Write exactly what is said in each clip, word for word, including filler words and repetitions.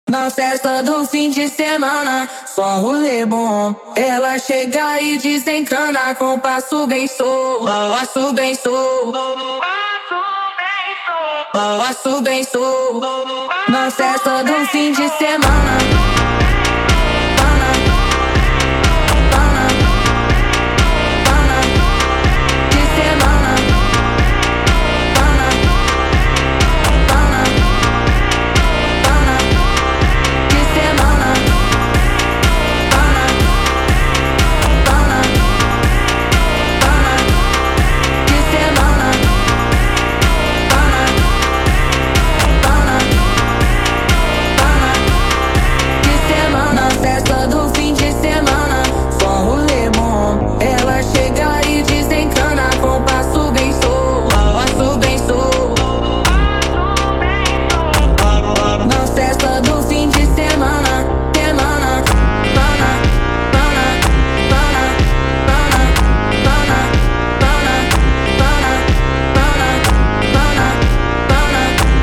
Na festa do fim de semana, só rolê bom. Ela chega e desencana com passo bem solto, passo bem solto, passo bem solto. Na festa do fim de semana.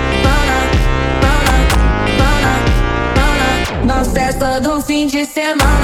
Na festa do fim de semana.